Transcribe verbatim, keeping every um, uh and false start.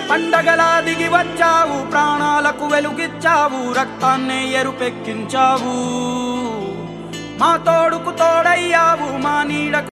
పండగలా దిగి వచ్చావు, ప్రాణాలకు వెలుగిచ్చావు, రక్తాన్నే ఎరుపెక్కించావు, మా తోడుకు తోడయ్యావు, మా నీడకు